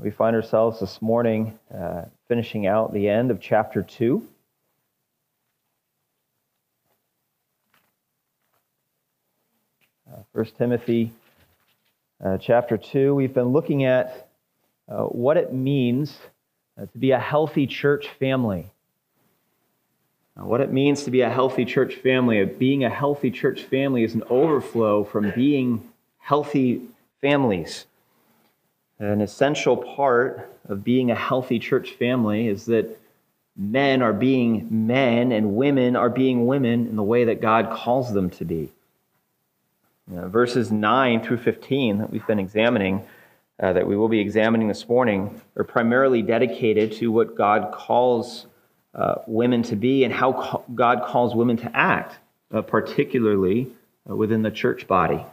We find ourselves this morning finishing out the end of chapter 2. First Timothy chapter 2. We've been looking at what it means to be a healthy church family. What it means to be a healthy church family. Being a healthy church family is an overflow from being healthy families. An essential part of being a healthy church family is that men are being men and women are being women in the way that God calls them to be. Verses 9 through 15 that we've been examining, that we will be examining this morning, are primarily dedicated to what God calls women to be and how God calls women to act, particularly within the church body.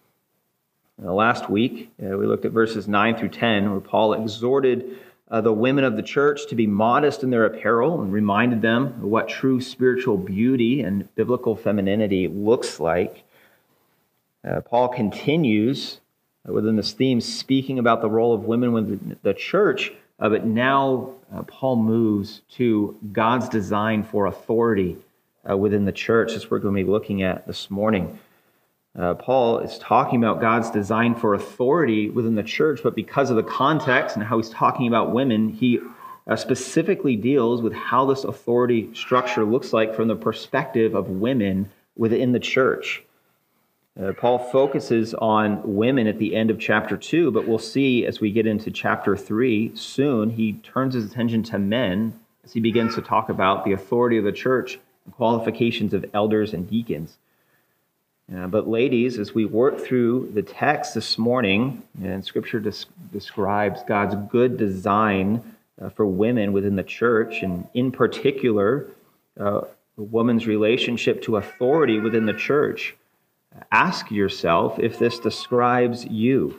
Last week, we looked at verses 9 through 10, where Paul exhorted the women of the church to be modest in their apparel and reminded them of what true spiritual beauty and biblical femininity looks like. Paul continues within this theme, speaking about the role of women within the church, but now Paul moves to God's design for authority within the church. That's what we're going to be looking at this morning. Paul is talking about God's design for authority within the church, but because of the context and how he's talking about women, he specifically deals with how this authority structure looks like from the perspective of women within the church. Paul focuses on women at the end of chapter 2, but we'll see as we get into chapter 3 soon, he turns his attention to men as he begins to talk about the authority of the church and qualifications of elders and deacons. But ladies, as we work through the text this morning, and Scripture describes God's good design for women within the church, and in particular, the woman's relationship to authority within the church, ask yourself if this describes you.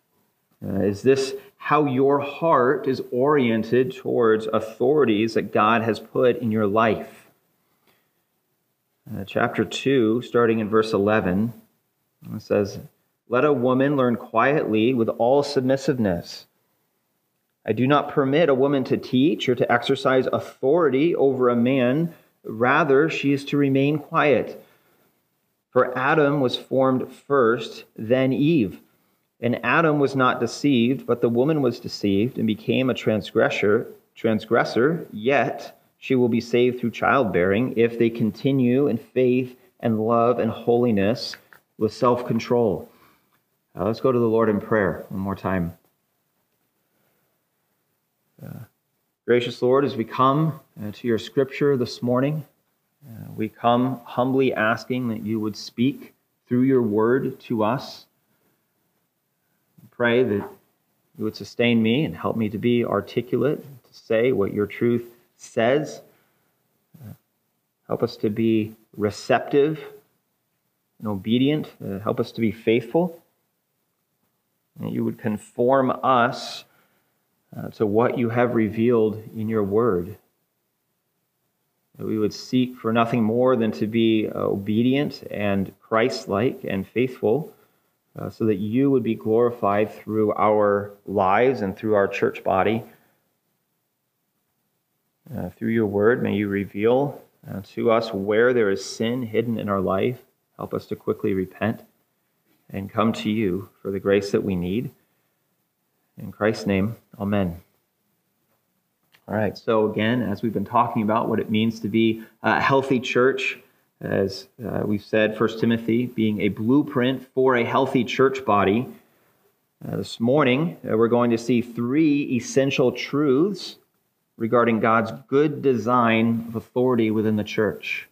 Is this how your heart is oriented towards authorities that God has put in your life? Chapter 2, starting in verse 11, it says, "Let a woman learn quietly with all submissiveness. I do not permit a woman to teach or to exercise authority over a man. Rather, she is to remain quiet. For Adam was formed first, then Eve. And Adam was not deceived, but the woman was deceived and became a transgressor, yet she will be saved through childbearing if they continue in faith and love and holiness with self-control." Let's go to the Lord in prayer one more time. Gracious Lord, as we come to your scripture this morning, we come humbly asking that you would speak through your word to us. Pray that you would sustain me and help me to be articulate, to say what your truth says. Help us to be receptive and obedient. Help us to be faithful. And you would conform us to what you have revealed in your word. That we would seek for nothing more than to be obedient and Christ-like and faithful, so that you would be glorified through our lives and through our church body. Through your word, may you reveal to us where there is sin hidden in our life. Help us to quickly repent and come to you for the grace that we need. In Christ's name, amen. All right, so again, as we've been talking about what it means to be a healthy church, as we've said, 1 Timothy being a blueprint for a healthy church body, this morning we're going to see 3 essential truths regarding God's good design of authority within the church.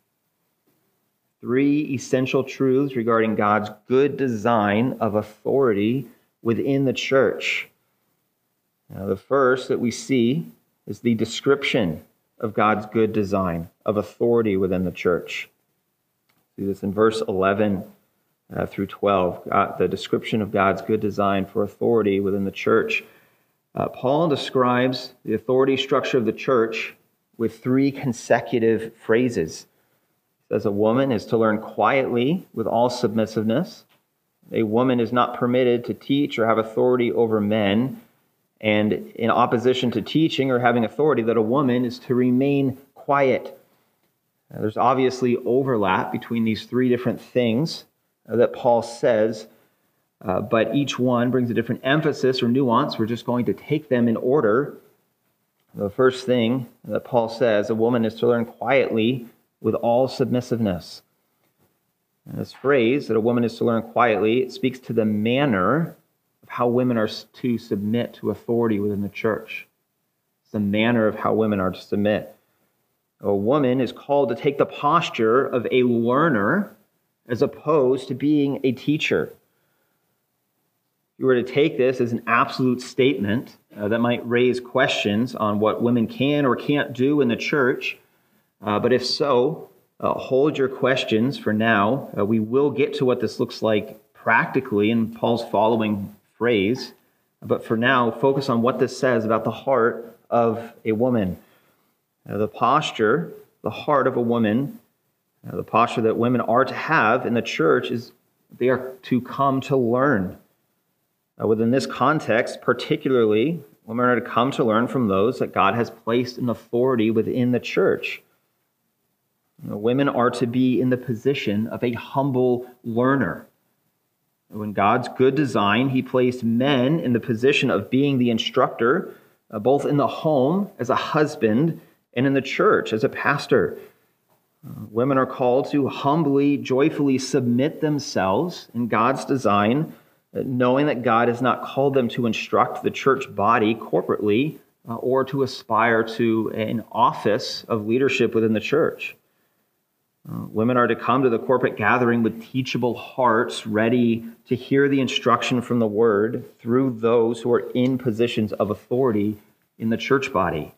3 essential truths regarding God's good design of authority within the church. Now, the first that we see is the description of God's good design of authority within the church. See this in verse 11 through 12, the description of God's good design for authority within the church. Paul describes the authority structure of the church with 3 consecutive phrases. He says a woman is to learn quietly with all submissiveness. A woman is not permitted to teach or have authority over men. And in opposition to teaching or having authority, that a woman is to remain quiet. There's obviously overlap between these three different things that Paul says, but each one brings a different emphasis or nuance. We're just going to take them in order. The first thing that Paul says, a woman is to learn quietly with all submissiveness. And this phrase, that a woman is to learn quietly, it speaks to the manner of how women are to submit to authority within the church. It's the manner of how women are to submit. A woman is called to take the posture of a learner as opposed to being a teacher. If you were to take this as an absolute statement that might raise questions on what women can or can't do in the church, but if so, hold your questions for now. We will get to what this looks like practically in Paul's following phrase, but for now, focus on what this says about the heart of a woman. The posture, the heart of a woman, the posture that women are to have in the church is they are to come to learn. Within this context, particularly, women are to come to learn from those that God has placed in authority within the church. Women are to be in the position of a humble learner. In God's good design, he placed men in the position of being the instructor, both in the home as a husband and in the church as a pastor. Women are called to humbly, joyfully submit themselves in God's design, knowing that God has not called them to instruct the church body corporately or to aspire to an office of leadership within the church. Women are to come to the corporate gathering with teachable hearts, ready to hear the instruction from the word through those who are in positions of authority in the church body.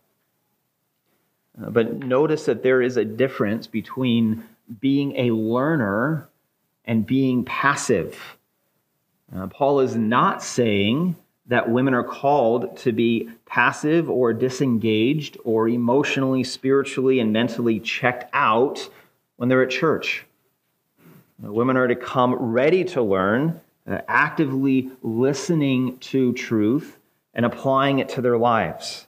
But notice that there is a difference between being a learner and being passive. Paul is not saying that women are called to be passive or disengaged or emotionally, spiritually, and mentally checked out when they're at church. Women are to come ready to learn, actively listening to truth and applying it to their lives.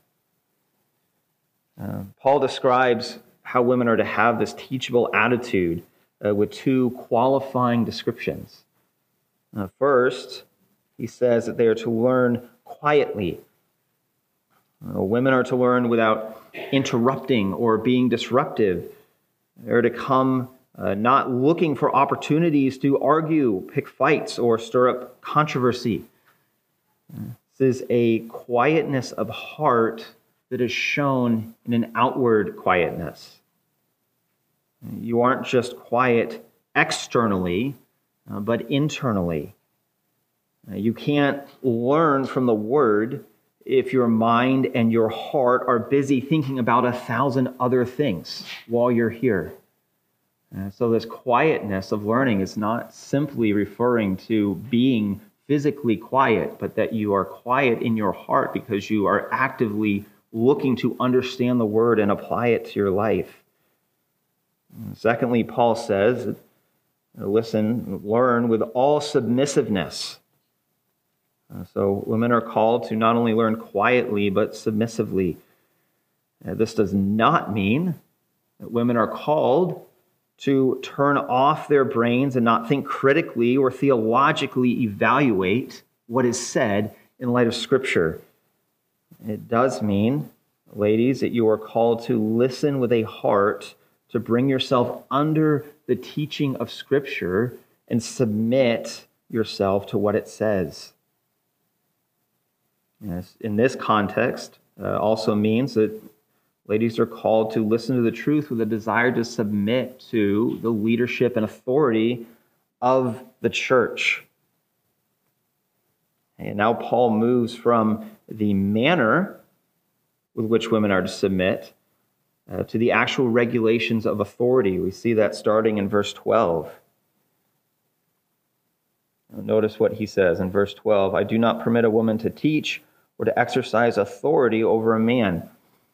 Paul describes how women are to have this teachable attitude with two qualifying descriptions. First, he says that they are to learn quietly. Women are to learn without interrupting or being disruptive. They're to come not looking for opportunities to argue, pick fights, or stir up controversy. This is a quietness of heart that is shown in an outward quietness. You aren't just quiet externally, but internally. You can't learn from the word if your mind and your heart are busy thinking about 1,000 other things while you're here. So this quietness of learning is not simply referring to being physically quiet, but that you are quiet in your heart because you are actively looking to understand the word and apply it to your life. Secondly, Paul says, learn with all submissiveness. So women are called to not only learn quietly, but submissively. This does not mean that women are called to turn off their brains and not think critically or theologically evaluate what is said in light of Scripture. It does mean, ladies, that you are called to listen with a heart to bring yourself under the teaching of Scripture and submit yourself to what it says. Yes, in this context, also means that ladies are called to listen to the truth with a desire to submit to the leadership and authority of the church. And now Paul moves from the manner with which women are to submit to the actual regulations of authority. We see that starting in verse 12. Notice what he says in verse 12. I do not permit a woman to teach or to exercise authority over a man.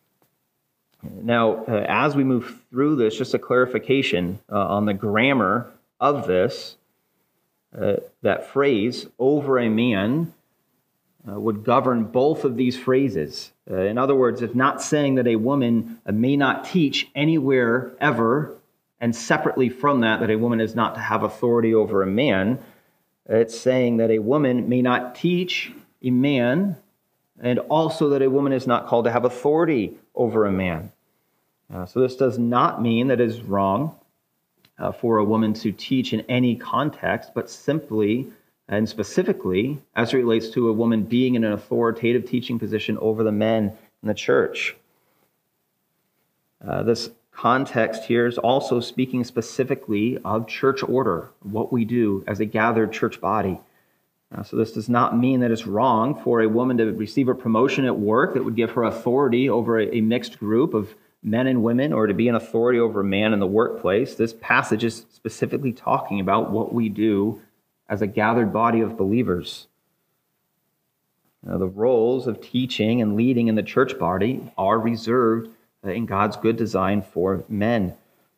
Now, as we move through this, just a clarification on the grammar of this, that phrase, over a man, would govern both of these phrases. In other words, it's not saying that a woman may not teach anywhere ever, and separately from that, that a woman is not to have authority over a man. It's saying that a woman may not teach a man, and also that a woman is not called to have authority over a man. So this does not mean that it is wrong for a woman to teach in any context, but simply and specifically as it relates to a woman being in an authoritative teaching position over the men in the church. This context here is also speaking specifically of church order, what we do as a gathered church body. So this does not mean that it's wrong for a woman to receive a promotion at work that would give her authority over a mixed group of men and women, or to be an authority over a man in the workplace. This passage is specifically talking about what we do as a gathered body of believers. The roles of teaching and leading in the church body are reserved in God's good design for men.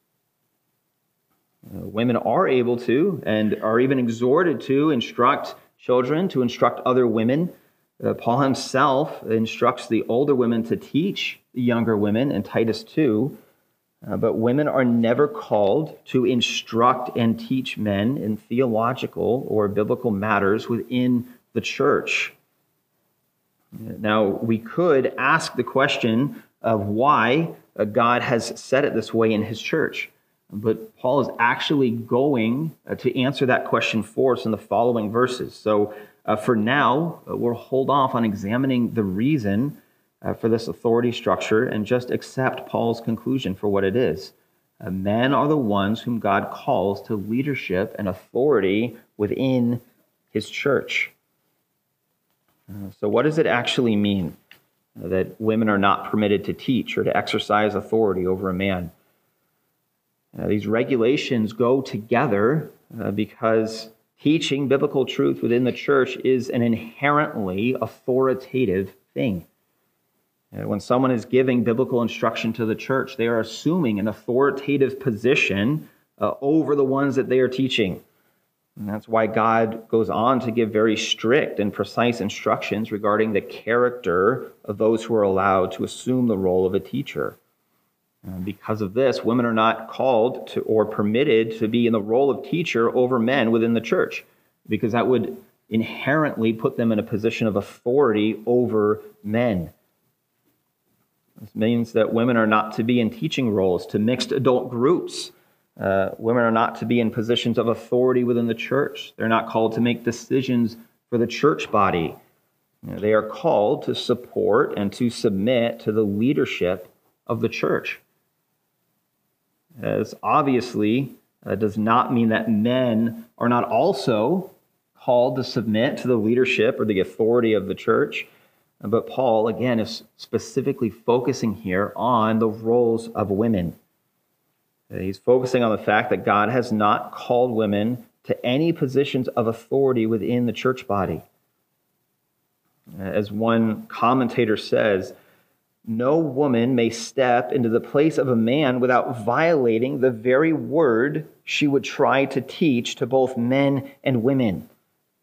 Women are able to, and are even exhorted to, instruct children, to instruct other women. Paul himself instructs the older women to teach the younger women in Titus 2. But women are never called to instruct and teach men in theological or biblical matters within the church. Now, we could ask the question of why God has said it this way in his church. But Paul is actually going to answer that question for us in the following verses. So for now, we'll hold off on examining the reason for this authority structure and just accept Paul's conclusion for what it is. Men are the ones whom God calls to leadership and authority within his church. So what does it actually mean that women are not permitted to teach or to exercise authority over a man? These regulations go together because teaching biblical truth within the church is an inherently authoritative thing. When someone is giving biblical instruction to the church, they are assuming an authoritative position over the ones that they are teaching. And that's why God goes on to give very strict and precise instructions regarding the character of those who are allowed to assume the role of a teacher. Because of this, women are not called to or permitted to be in the role of teacher over men within the church, because that would inherently put them in a position of authority over men. This means that women are not to be in teaching roles to mixed adult groups. Women are not to be in positions of authority within the church. They're not called to make decisions for the church body. They are called to support and to submit to the leadership of the church. This obviously does not mean that men are not also called to submit to the leadership or the authority of the church. But Paul, again, is specifically focusing here on the roles of women. He's focusing on the fact that God has not called women to any positions of authority within the church body. As one commentator says, no woman may step into the place of a man without violating the very word she would try to teach to both men and women.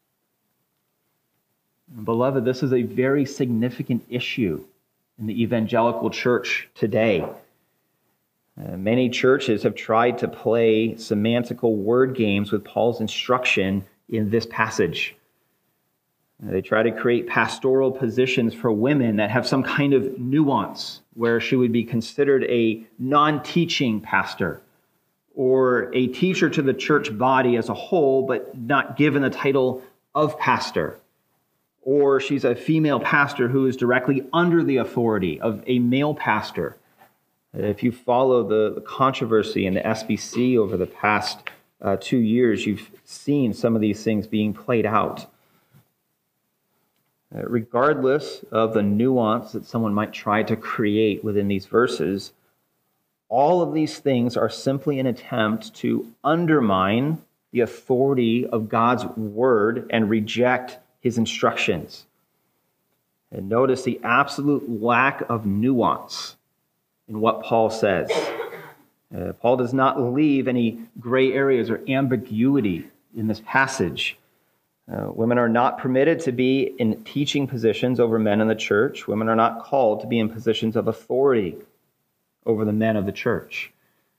Beloved, this is a very significant issue in the evangelical church today. Many churches have tried to play semantical word games with Paul's instruction in this passage. They try to create pastoral positions for women that have some kind of nuance, where she would be considered a non-teaching pastor or a teacher to the church body as a whole, but not given the title of pastor. Or she's a female pastor who is directly under the authority of a male pastor. If you follow the controversy in the SBC over the past 2 years, you've seen some of these things being played out. Regardless of the nuance that someone might try to create within these verses, all of these things are simply an attempt to undermine the authority of God's word and reject his instructions. And notice the absolute lack of nuance in what Paul says. Paul does not leave any gray areas or ambiguity in this passage. Women are not permitted to be in teaching positions over men in the church. Women are not called to be in positions of authority over the men of the church.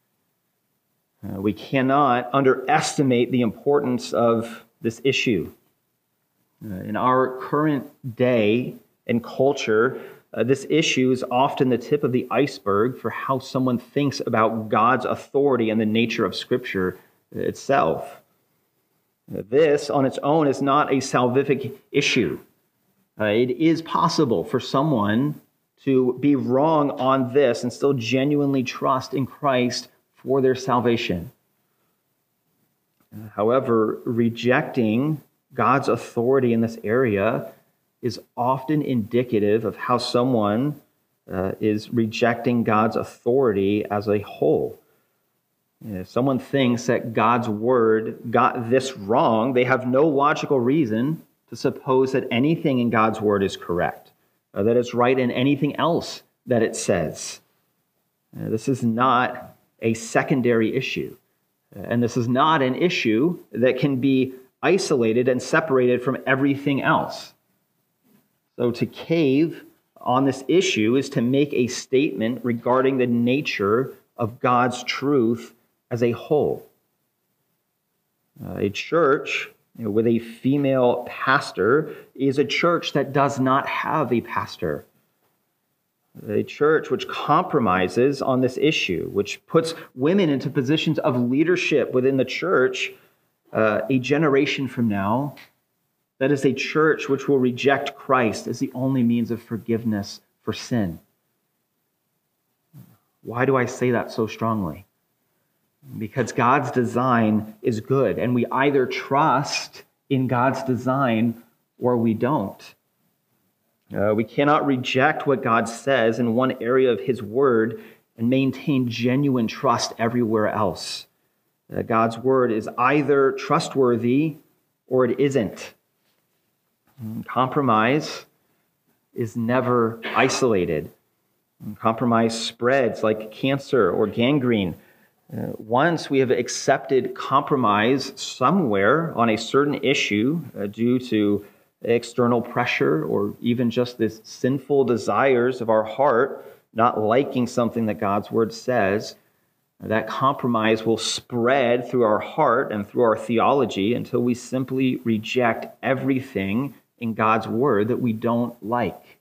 We cannot underestimate the importance of this issue. In our current day and culture, this issue is often the tip of the iceberg for how someone thinks about God's authority and the nature of Scripture itself. This, on its own, is not a salvific issue. It is possible for someone to be wrong on this and still genuinely trust in Christ for their salvation. However, rejecting God's authority in this area is often indicative of how someone is rejecting God's authority as a whole. If someone thinks that God's word got this wrong, they have no logical reason to suppose that anything in God's word is correct, or that it's right in anything else that it says. This is not a secondary issue, and this is not an issue that can be isolated and separated from everything else. So to cave on this issue is to make a statement regarding the nature of God's truth as a whole. A church with a female pastor is a church that does not have a pastor. A church which compromises on this issue, which puts women into positions of leadership within the church, a generation from now, that is a church which will reject Christ as the only means of forgiveness for sin. Why do I say that so strongly? Because God's design is good, and we either trust in God's design or we don't. We cannot reject what God says in one area of His Word and maintain genuine trust everywhere else. God's Word is either trustworthy or it isn't. Compromise is never isolated. Compromise spreads like cancer or gangrene. Once we have accepted compromise somewhere on a certain issue due to external pressure or even just the sinful desires of our heart, not liking something that God's word says, that compromise will spread through our heart and through our theology until we simply reject everything in God's word that we don't like.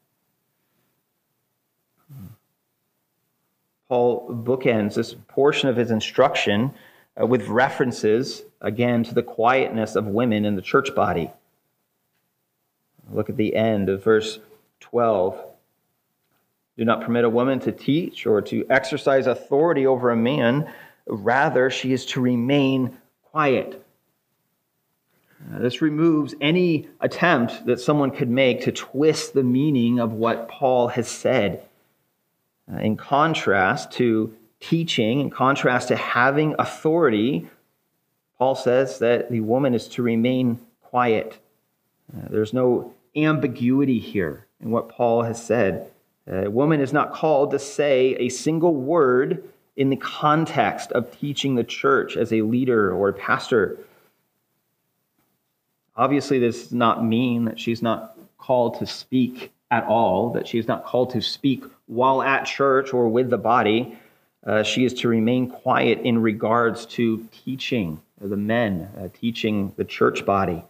Paul bookends this portion of his instruction with references, again, to the quietness of women in the church body. Look at the end of verse 12. Do not permit a woman to teach or to exercise authority over a man. Rather, she is to remain quiet. This removes any attempt that someone could make to twist the meaning of what Paul has said. In contrast to teaching, in contrast to having authority, Paul says that the woman is to remain quiet. There's no ambiguity here in what Paul has said. A woman is not called to say a single word in the context of teaching the church as a leader or a pastor. Obviously, this does not mean that she's not called to speak at all, that she is not called to speak while at church or with the body. She is to remain quiet in regards to teaching the men, teaching the church body.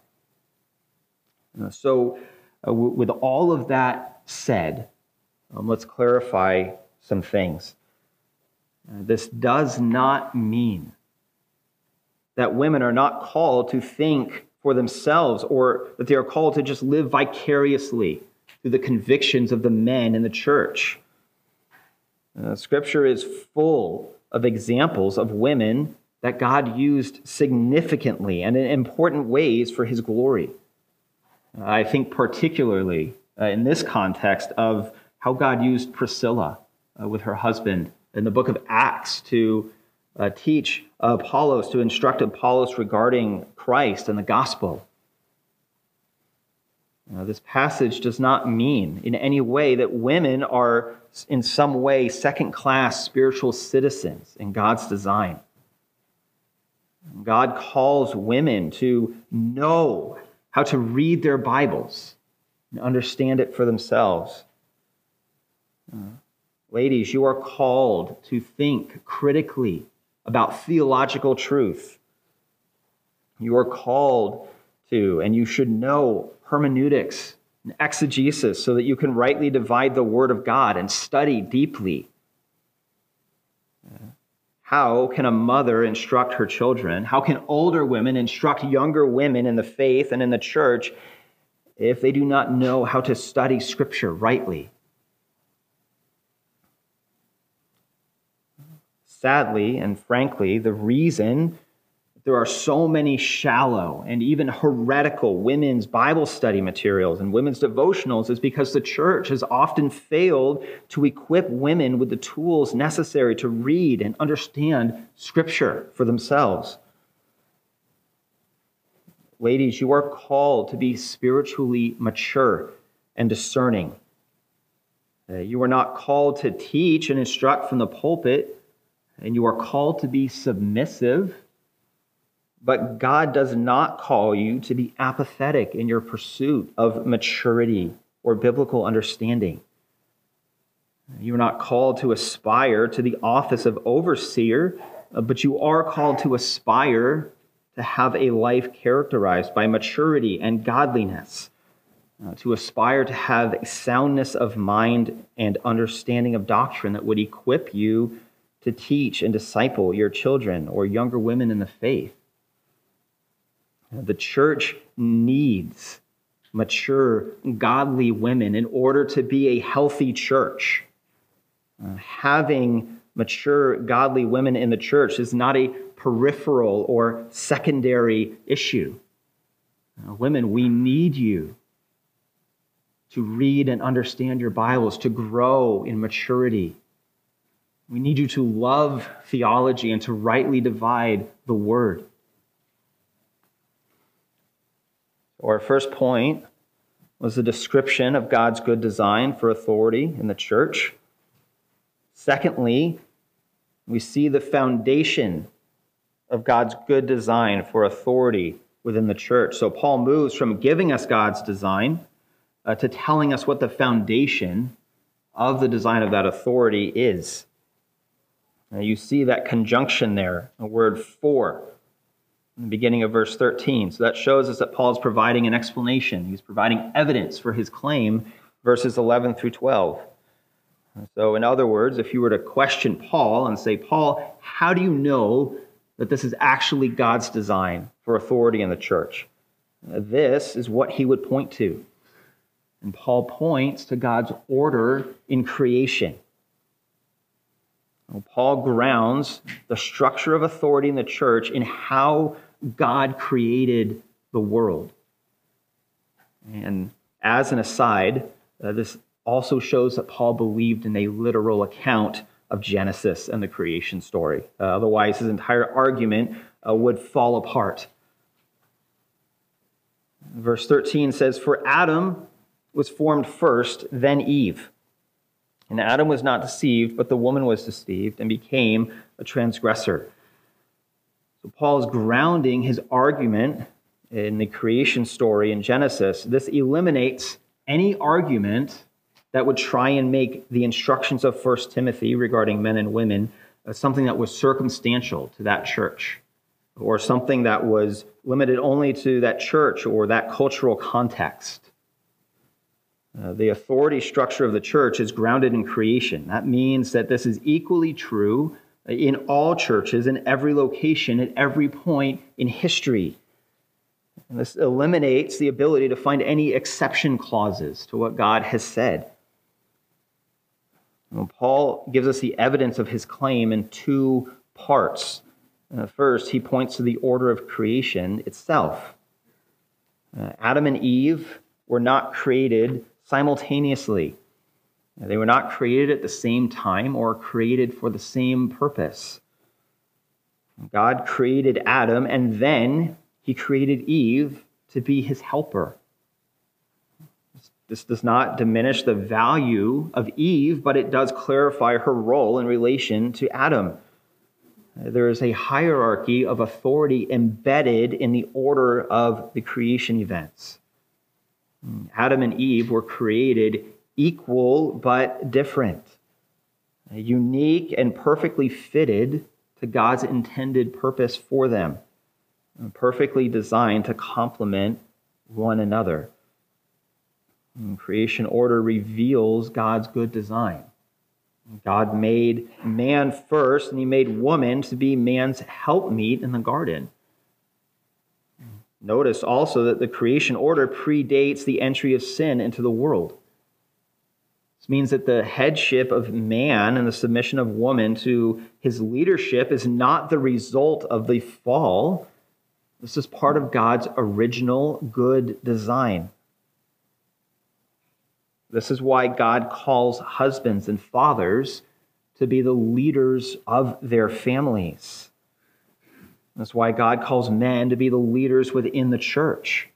So with all of that said, let's clarify some things. This does not mean that women are not called to think for themselves or that they are called to just live vicariously through the convictions of the men in the church. Scripture is full of examples of women that God used significantly and in important ways for His glory. I think particularly in this context of how God used Priscilla with her husband in the book of Acts to teach Apollos, to instruct Apollos regarding Christ and the gospel. This passage does not mean in any way that women are in some way second-class spiritual citizens in God's design. God calls women to know how to read their Bibles and understand it for themselves. Ladies, you are called to think critically about theological truth. You are called to, and you should know, hermeneutics and exegesis so that you can rightly divide the Word of God and study deeply. How can a mother instruct her children? How can older women instruct younger women in the faith and in the church if they do not know how to study Scripture rightly? Sadly and frankly, the reason there are so many shallow and even heretical women's Bible study materials and women's devotionals is because the church has often failed to equip women with the tools necessary to read and understand Scripture for themselves. Ladies, you are called to be spiritually mature and discerning. You are not called to teach and instruct from the pulpit, and you are called to be submissive. But God does not call you to be apathetic in your pursuit of maturity or biblical understanding. You are not called to aspire to the office of overseer, but you are called to aspire to have a life characterized by maturity and godliness, to aspire to have a soundness of mind and understanding of doctrine that would equip you to teach and disciple your children or younger women in the faith. The church needs mature, godly women in order to be a healthy church. Having mature, godly women in the church is not a peripheral or secondary issue. Women, we need you to read and understand your Bibles, to grow in maturity. We need you to love theology and to rightly divide the Word. Our first point was the description of God's good design for authority in the church. Secondly, we see the foundation of God's good design for authority within the church. So Paul moves from giving us God's design to telling us what the foundation of the design of that authority is. Now you see that conjunction there, a word for, in the beginning of verse 13. So that shows us that Paul is providing an explanation. He's providing evidence for his claim, verses 11 through 12. So in other words, if you were to question Paul and say, Paul, how do you know that this is actually God's design for authority in the church? This is what he would point to. And Paul points to God's order in creation. Paul grounds the structure of authority in the church in how God created the world. And as an aside, this also shows that Paul believed in a literal account of Genesis and the creation story. Otherwise, his entire argument would fall apart. Verse 13 says, "For Adam was formed first, then Eve. And Adam was not deceived, but the woman was deceived and became a transgressor." So Paul is grounding his argument in the creation story in Genesis. This eliminates any argument that would try and make the instructions of 1 Timothy regarding men and women something that was circumstantial to that church, or something that was limited only to that church or that cultural context. The authority structure of the church is grounded in creation. That means that this is equally true in all churches, in every location, at every point in history. And this eliminates the ability to find any exception clauses to what God has said. Well, Paul gives us the evidence of his claim in two parts. First, he points to the order of creation itself. Adam and Eve were not created simultaneously. They were not created at the same time or created for the same purpose. God created Adam, and then he created Eve to be his helper. This does not diminish the value of Eve, but it does clarify her role in relation to Adam. There is a hierarchy of authority embedded in the order of the creation events. Adam and Eve were created equal but different, unique and perfectly fitted to God's intended purpose for them, perfectly designed to complement one another. Creation order reveals God's good design. God made man first, and he made woman to be man's helpmeet in the garden. Notice also that the creation order predates the entry of sin into the world. This means that the headship of man and the submission of woman to his leadership is not the result of the fall. This is part of God's original good design. This is why God calls husbands and fathers to be the leaders of their families. That's why God calls men to be the leaders within the church.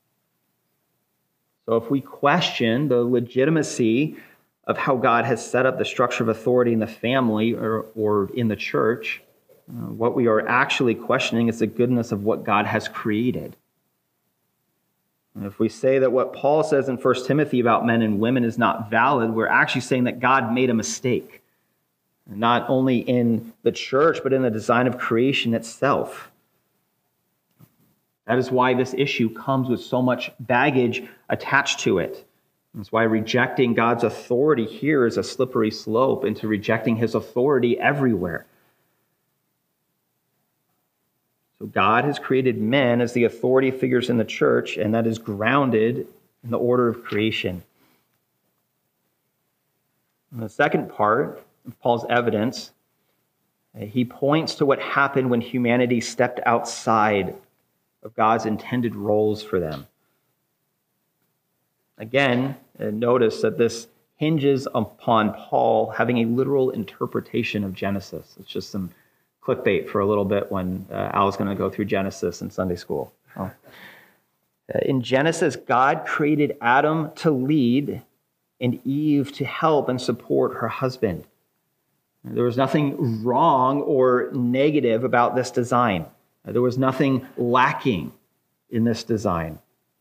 So if we question the legitimacy of how God has set up the structure of authority in the family or in the church, what we are actually questioning is the goodness of what God has created. And if we say that what Paul says in 1 Timothy about men and women is not valid, we're actually saying that God made a mistake, not only in the church, but in the design of creation itself. That is why this issue comes with so much baggage attached to it. That's why rejecting God's authority here is a slippery slope into rejecting his authority everywhere. So God has created men as the authority figures in the church, and that is grounded in the order of creation. In the second part of Paul's evidence, he points to what happened when humanity stepped outside of God's intended roles for them. Again, notice that this hinges upon Paul having a literal interpretation of Genesis. It's just some clickbait for a little bit when Al's going to go through Genesis in Sunday school. In Genesis, God created Adam to lead and Eve to help and support her husband. There was nothing wrong or negative about this design. There was nothing lacking in this design.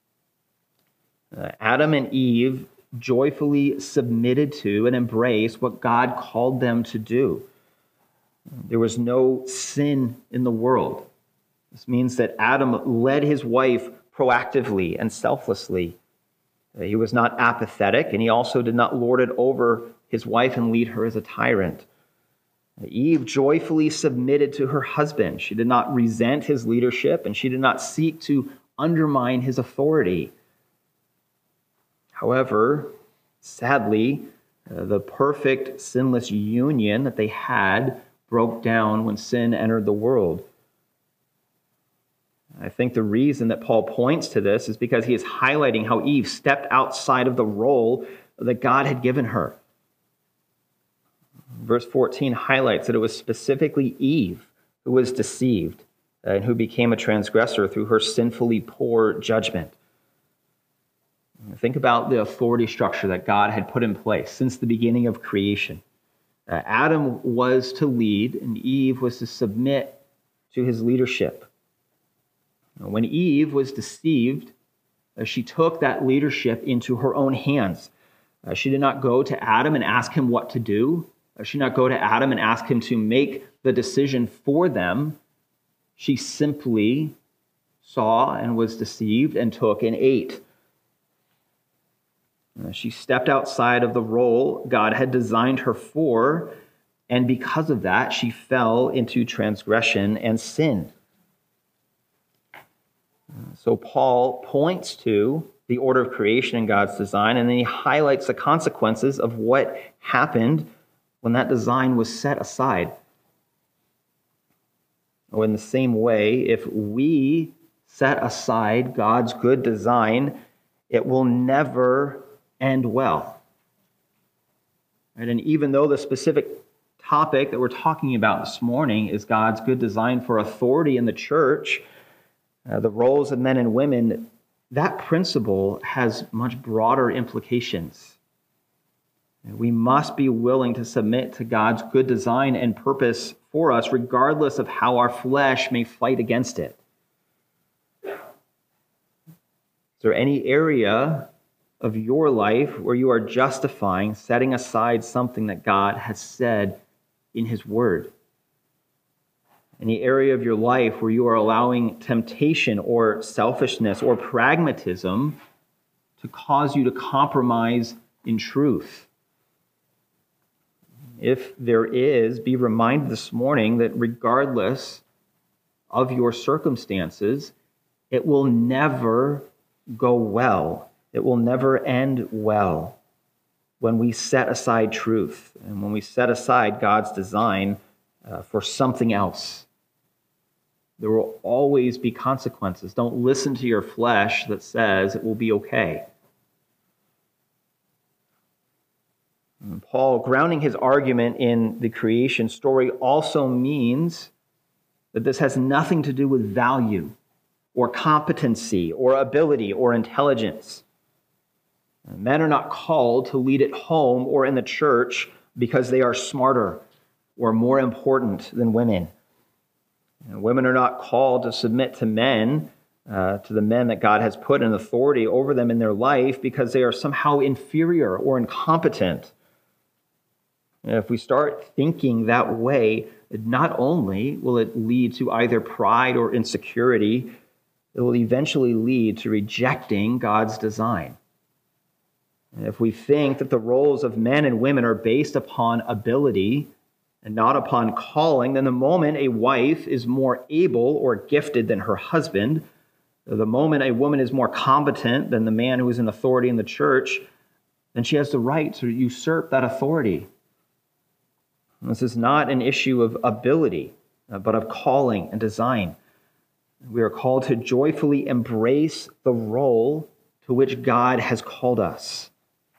Adam and Eve joyfully submitted to and embraced what God called them to do. There was no sin in the world. This means that Adam led his wife proactively and selflessly. He was not apathetic, and he also did not lord it over his wife and lead her as a tyrant. Eve joyfully submitted to her husband. She did not resent his leadership, and she did not seek to undermine his authority. However, sadly, the perfect, sinless union that they had broke down when sin entered the world. I think the reason that Paul points to this is because he is highlighting how Eve stepped outside of the role that God had given her. Verse 14 highlights that it was specifically Eve who was deceived and who became a transgressor through her sinfully poor judgment. Think about the authority structure that God had put in place since the beginning of creation. Adam was to lead, and Eve was to submit to his leadership. When Eve was deceived, she took that leadership into her own hands. She did not go to Adam and ask him what to do. She did not go to Adam and ask him to make the decision for them. She simply saw and was deceived and took and ate. She stepped outside of the role God had designed her for, and because of that, she fell into transgression and sin. So Paul points to the order of creation in God's design, and then he highlights the consequences of what happened when that design was set aside. Or in the same way, if we set aside God's good design, it will never end well. Right? And even though the specific topic that we're talking about this morning is God's good design for authority in the church, the roles of men and women, that principle has much broader implications. We must be willing to submit to God's good design and purpose for us, regardless of how our flesh may fight against it. Is there any area of your life where you are justifying setting aside something that God has said in His Word? Any area of your life where you are allowing temptation or selfishness or pragmatism to cause you to compromise in truth? If there is, be reminded this morning that regardless of your circumstances, it will never go well. It will never end well when we set aside truth and when we set aside God's design for something else. There will always be consequences. Don't listen to your flesh that says it will be okay. And Paul, grounding his argument in the creation story, also means that this has nothing to do with value or competency or ability or intelligence. Men are not called to lead at home or in the church because they are smarter or more important than women. And women are not called to submit to men, to the men that God has put in authority over them in their life because they are somehow inferior or incompetent. And if we start thinking that way, not only will it lead to either pride or insecurity, it will eventually lead to rejecting God's design. And if we think that the roles of men and women are based upon ability and not upon calling, then the moment a wife is more able or gifted than her husband, the moment a woman is more competent than the man who is in authority in the church, then she has the right to usurp that authority. This is not an issue of ability, but of calling and design. We are called to joyfully embrace the role to which God has called us.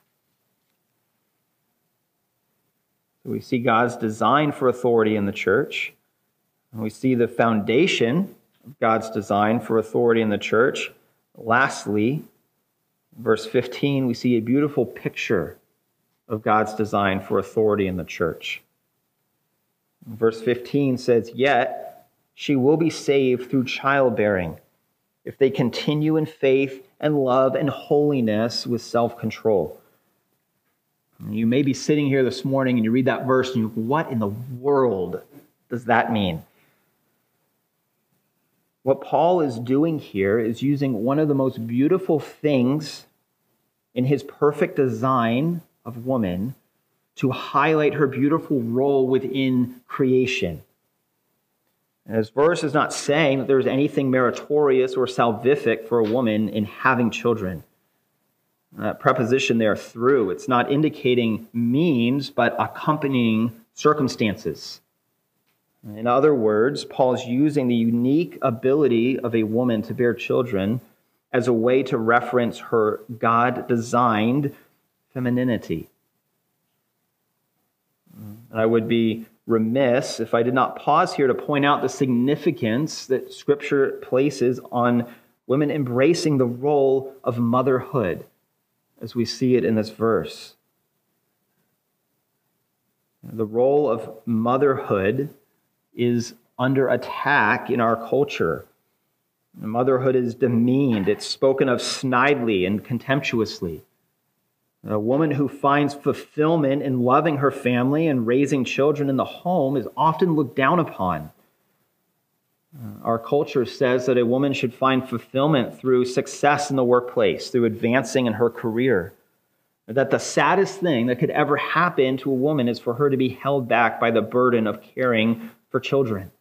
So we see God's design for authority in the church. And we see the foundation of God's design for authority in the church. Lastly, verse 15, we see a beautiful picture of God's design for authority in the church. Verse 15 says, "Yet she will be saved through childbearing, if they continue in faith and love and holiness with self-control." You may be sitting here this morning and you read that verse and you go, what in the world does that mean? What Paul is doing here is using one of the most beautiful things in his perfect design of woman to highlight her beautiful role within creation. And this verse is not saying that there's anything meritorious or salvific for a woman in having children. Preposition there, through, it's not indicating means, but accompanying circumstances. In other words, Paul is using the unique ability of a woman to bear children as a way to reference her God-designed femininity. And I would be remiss if I did not pause here to point out the significance that Scripture places on women embracing the role of motherhood, as we see it in this verse. The role of motherhood is under attack in our culture. Motherhood is demeaned. It's spoken of snidely and contemptuously. A woman who finds fulfillment in loving her family and raising children in the home is often looked down upon. Our culture says that a woman should find fulfillment through success in the workplace, through advancing in her career. That the saddest thing that could ever happen to a woman is for her to be held back by the burden of caring for children.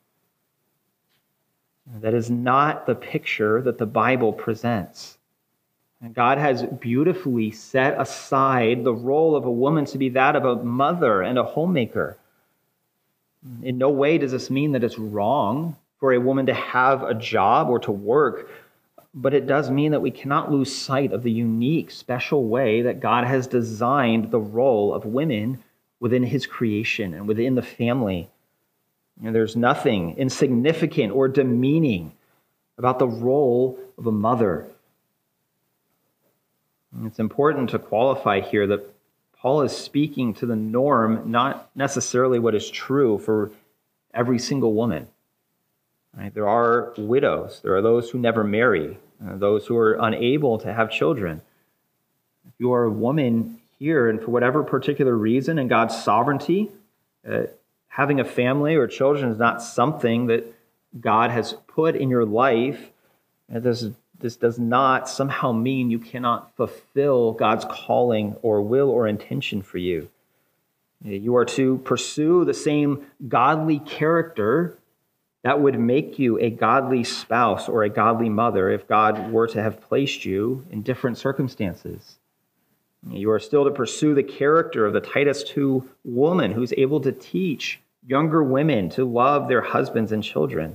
That is not the picture that the Bible presents. And God has beautifully set aside the role of a woman to be that of a mother and a homemaker. In no way does this mean that it's wrong for a woman to have a job or to work, but it does mean that we cannot lose sight of the unique, special way that God has designed the role of women within His creation and within the family. And there's nothing insignificant or demeaning about the role of a mother. It's important to qualify here that Paul is speaking to the norm, not necessarily what is true for every single woman. Right? There are widows. There are those who never marry, those who are unable to have children. If you are a woman here, and for whatever particular reason in God's sovereignty, having a family or children is not something that God has put in your life, this does not somehow mean you cannot fulfill God's calling or will or intention for you. You are to pursue the same godly character that would make you a godly spouse or a godly mother if God were to have placed you in different circumstances. You are still to pursue the character of the Titus 2 woman who's able to teach younger women to love their husbands and children.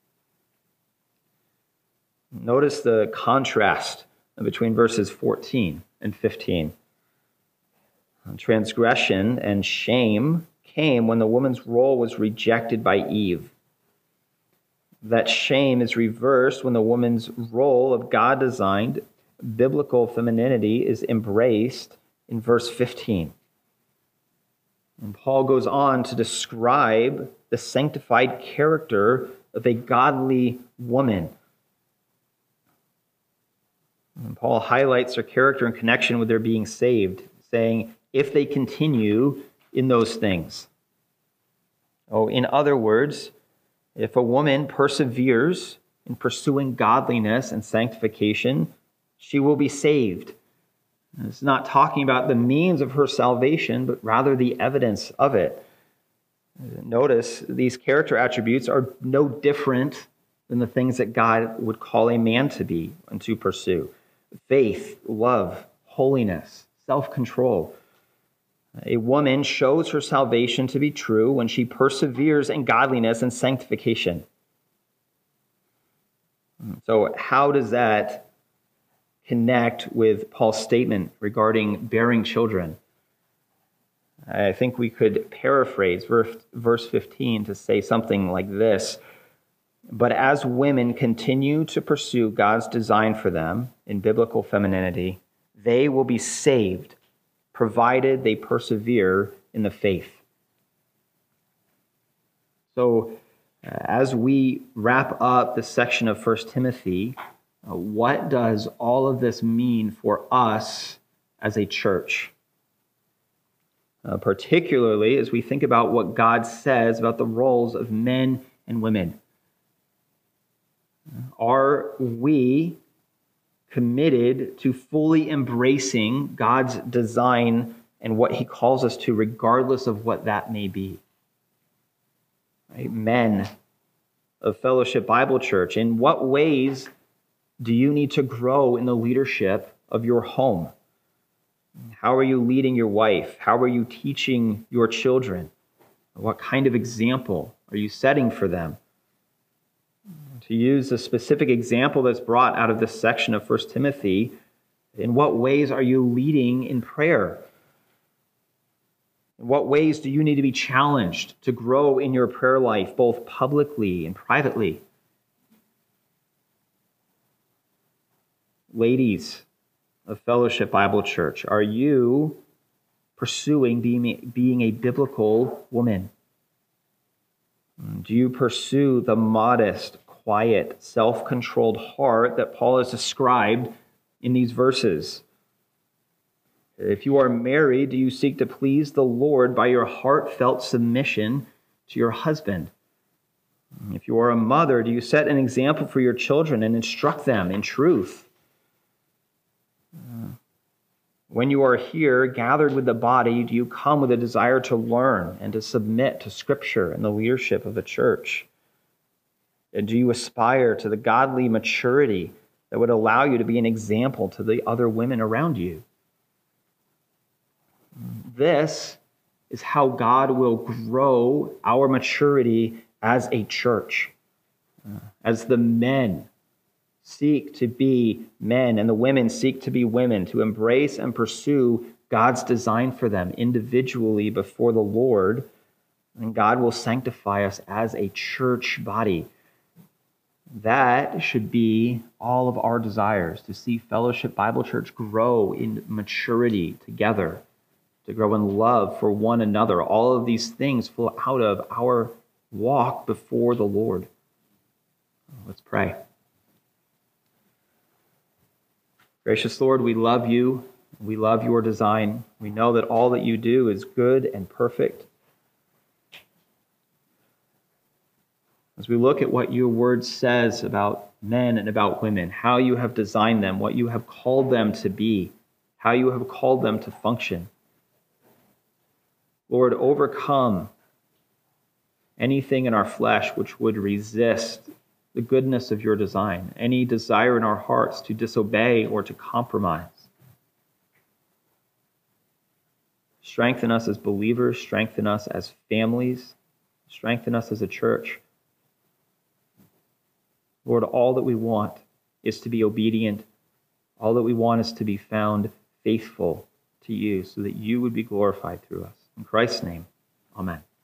Notice the contrast between verses 14 and 15. Transgression and shame came when the woman's role was rejected by Eve. That shame is reversed when the woman's role of God-designed biblical femininity is embraced in verse 15. And Paul goes on to describe the sanctified character of a godly woman. And Paul highlights their character in connection with their being saved, saying, if they continue in those things. In other words, if a woman perseveres in pursuing godliness and sanctification, she will be saved. And it's not talking about the means of her salvation, but rather the evidence of it. Notice these character attributes are no different than the things that God would call a man to be and to pursue. Faith, love, holiness, self-control. A woman shows her salvation to be true when she perseveres in godliness and sanctification. So how does that connect with Paul's statement regarding bearing children? I think we could paraphrase verse 15 to say something like this. But as women continue to pursue God's design for them in biblical femininity, they will be saved, provided they persevere in the faith. So, as we wrap up this section of 1 Timothy, what does all of this mean for us as a church? Particularly as we think about what God says about the roles of men and women. Are we committed to fully embracing God's design and what he calls us to, regardless of what that may be? Right? Men of Fellowship Bible Church, in what ways do you need to grow in the leadership of your home? How are you leading your wife? How are you teaching your children? What kind of example are you setting for them? To use a specific example that's brought out of this section of 1 Timothy, in what ways are you leading in prayer? In what ways do you need to be challenged to grow in your prayer life, both publicly and privately? Ladies of Fellowship Bible Church, are you pursuing being a biblical woman? Do you pursue the modest, quiet, self-controlled heart that Paul has described in these verses? If you are married, do you seek to please the Lord by your heartfelt submission to your husband? If you are a mother, do you set an example for your children and instruct them in truth? When you are here, gathered with the body, do you come with a desire to learn and to submit to Scripture and the leadership of the church? And do you aspire to the godly maturity that would allow you to be an example to the other women around you? This is how God will grow our maturity as a church. As the men seek to be men and the women seek to be women, to embrace and pursue God's design for them individually before the Lord, and God will sanctify us as a church body. That should be all of our desires, to see Fellowship Bible Church grow in maturity together, to grow in love for one another. All of these things flow out of our walk before the Lord. Let's pray. Gracious Lord, we love you. We love your design. We know that all that you do is good and perfect. As we look at what your word says about men and about women, how you have designed them, what you have called them to be, how you have called them to function, Lord, overcome anything in our flesh which would resist the goodness of your design, any desire in our hearts to disobey or to compromise. Strengthen us as believers, strengthen us as families, strengthen us as a church. Lord, all that we want is to be obedient. All that we want is to be found faithful to you so that you would be glorified through us. In Christ's name, amen.